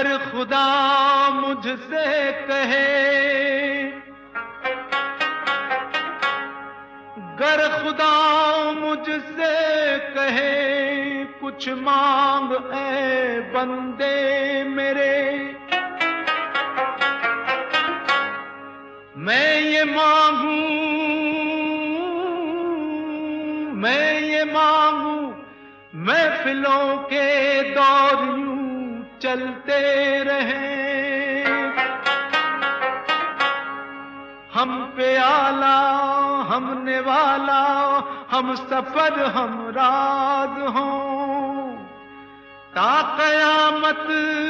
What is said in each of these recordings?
गर खुदा मुझसे कहे, गर खुदा मुझसे कहे कुछ मांग ऐ बंदे मेरे, मैं ये मांगू, मैं ये मांगू, महफिलों के दौर यूं चलते रहे, हम पे आला हम नेवाला, हम सफर हम राज हों, ता कयामत,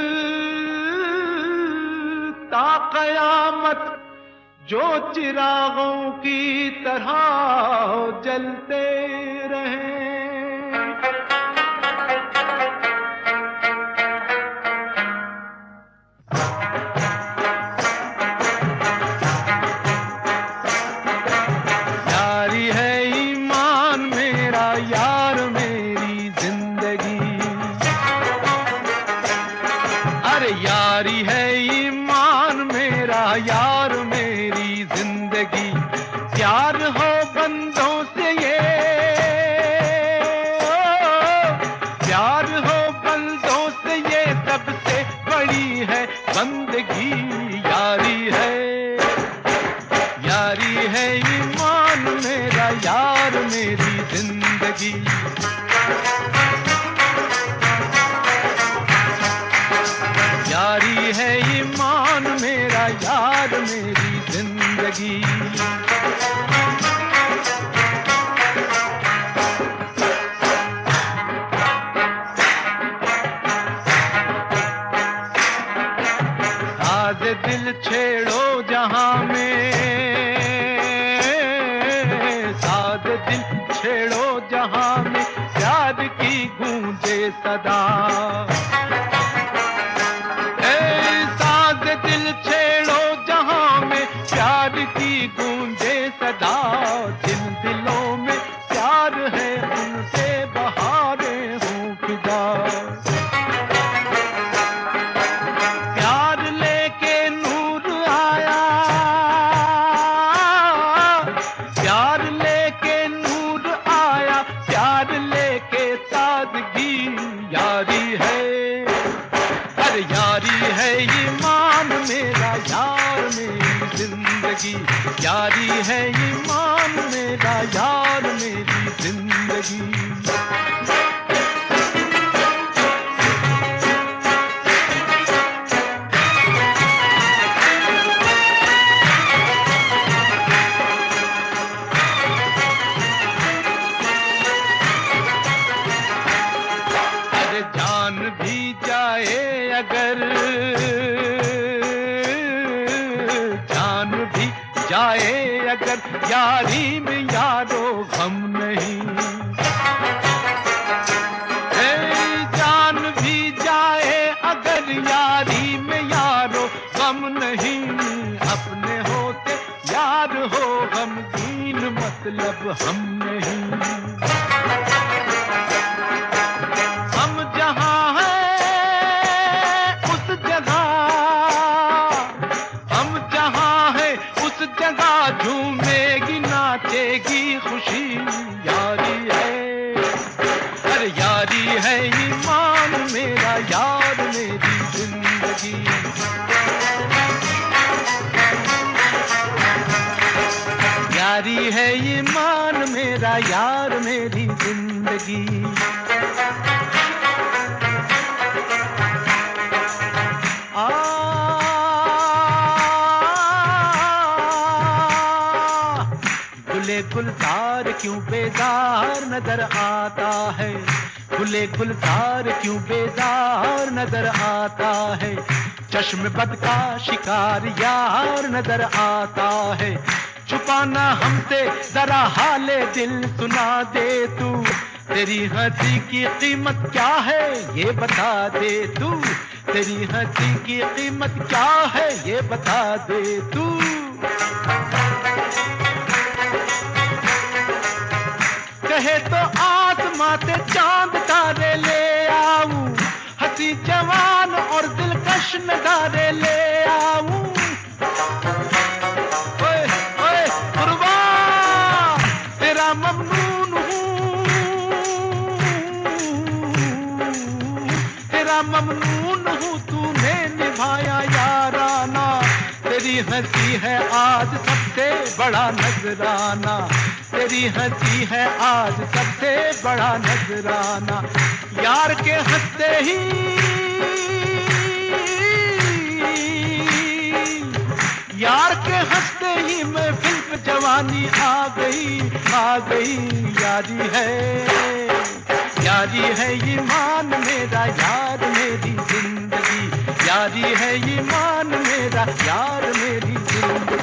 ता कयामत जो चिरागों की तरह जलते रहे। यारी है ईमान मेरा यार मेरी जिंदगी, अरे यारी है ईमान मेरा यार मेरी जिंदगी, प्यार हो बंदों से ये, प्यार हो बंदों से ये सबसे बड़ी है बंदगी, यारी है, यारी है ईमान मेरा यार मेरी जिंदगी। यारी है ईमान मेरा यार मेरी जिंदगी। साज़ दिल छेड़ो जहां में, साज़ दिल छेड़ो जहां में, प्यार की गूंजे सदा, साज़ दिल छेड़ो जहां में, प्यार की गूंजे सदा, जिन दिलों में प्यार है उनसे बहारें हों फिदा, प्यार लेके नूर आया, प्यार लेके नूर आया, प्यार लेके ताजगी, यारी है, अरे यारी है ईमान मेरा यार मेरी जिंदगी, यारी है ईमान मेरा यार मेरी जिंदगी। जान भी जाए अगर, जान भी जाए अगर, यारी में यारो गम नहीं, जान भी जाए अगर, यारी में यारो गम नहीं, अपने होते यार हो गमगीन मतलब हम नहीं, हम जहां हैं उस जगह, हम जहां हैं उस जगह झूमेगी नाचेगी खुशी, यारी है, अरे यारी है ईमान मेरा यार मेरी जिंदगी। यारी है ईमान मेरा यार मेरी जिंदगी। गुले गुलजार क्यों बेजार नजर आता है, गुले गुलजार क्यों बेजार नजर आता है, चश्म बद का शिकार यार नजर आता है, छुपाना हमसे जरा हाले दिल सुना दे तू, तेरी हंसी की कीमत क्या है ये बता दे तू, तेरी हंसी की कीमत क्या है ये बता दे तू। कहे तो आसमां से चांद तारे ले आऊं, हंसी जवान और दिलकश जश्न गारे ले आऊं। ओए ओए गुरुआ तेरा ममनून हूँ, तेरा ममनून हूँ, तूने निभाया याराना। तेरी हंसी है आज सबसे बड़ा नजराना, तेरी हंसी है आज सबसे बड़ा नजराना। यार के हंसते ही, यार के हंसते ही महफिल पे जवानी आ गई, आ गई। यारी है, यारी है ईमान मेरा, यार मेरी जिंदगी। यारी है ईमान मेरा, यार मेरी जिंदगी।